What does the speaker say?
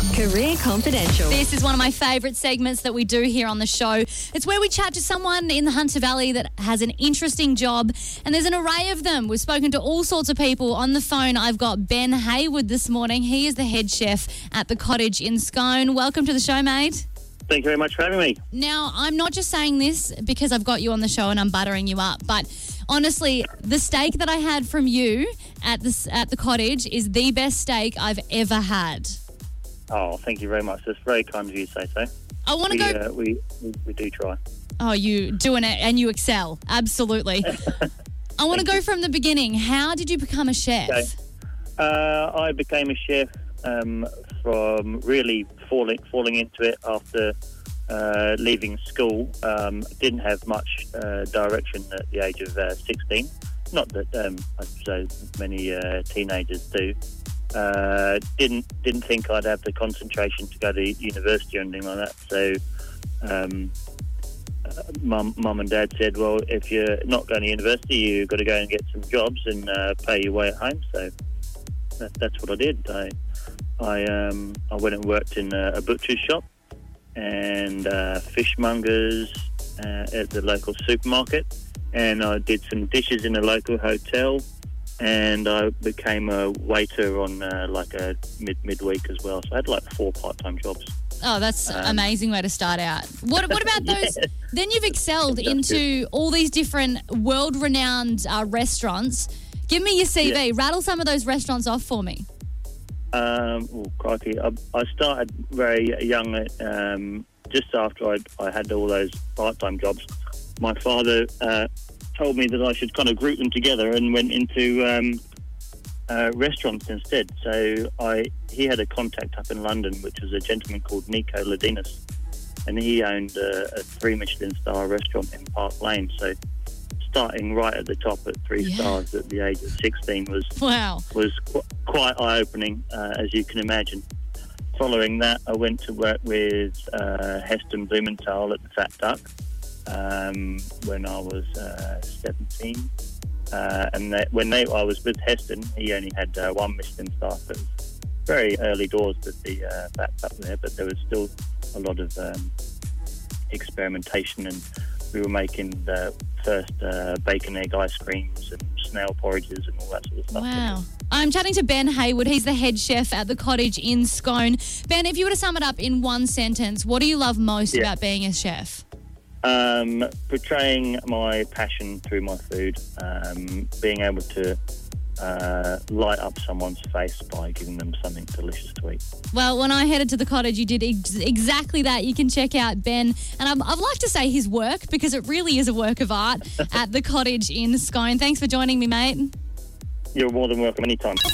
Career Confidential. This is one of my favourite segments that we do here on the show. It's where we chat to someone in the Hunter Valley that has an interesting job, and there's an array of them. We've spoken to all sorts of people. On the phone, I've got Ben Haywood this morning. He is the head chef at the Cottage in Scone. Welcome to the show, mate. Thank you very much for having me. Now, I'm not just saying this because I've got you on the show and I'm buttering you up, but honestly, the steak that I had from you at the Cottage is the best steak I've ever had. Oh, thank you very much. That's very kind of you to say so. I want to go... We do try. Oh, you doing it and you excel. Absolutely. I want to go from the beginning. How did you become a chef? Okay. I became a chef from really falling into it after leaving school. Didn't have much direction at the age of 16. Not that I suppose many teenagers do. Didn't think I'd have the concentration to go to university or anything like that. So mum and dad said, well, if you're not going to university, you've got to go and get some jobs and pay your way at home. So that's what I did. I went and worked in a butcher's shop and fishmongers at the local supermarket, and I did some dishes in a local hotel, and I became a waiter on like a midweek as well. So I had like 4 part-time jobs. Oh, that's an amazing way to start out. What about those? Yeah. Then you've excelled into all these different world-renowned restaurants. Give me your CV. Yeah. Rattle some of those restaurants off for me. Crikey. I started very young, just after I had all those part-time jobs. My father told me that I should kind of group them together and went into restaurants instead. So he had a contact up in London, which was a gentleman called Nico Ladinas, and he owned a 3 Michelin star restaurant in Park Lane. So starting right at the top at 3 stars at the age of 16 was quite eye-opening, as you can imagine. Following that, I went to work with Heston Blumenthal at the Fat Duck when I was 17. And I was with Heston, he only had 1 Michelin star. So it was very early doors with the Fat Duck there, but there was still a lot of experimentation, and we were making the first bacon egg ice creams and snail porridges and all that sort of stuff. Wow. I'm chatting to Ben Haywood. He's the head chef at the Cottage in Scone. Ben, if you were to sum it up in one sentence, what do you love most about being a chef? Portraying my passion through my food, being able to light up someone's face by giving them something delicious to eat. Well, when I headed to the Cottage, you did exactly that. You can check out Ben, and I'd like to say his work, because it really is a work of art at the Cottage in Scone. Thanks for joining me, mate. You're more than welcome anytime.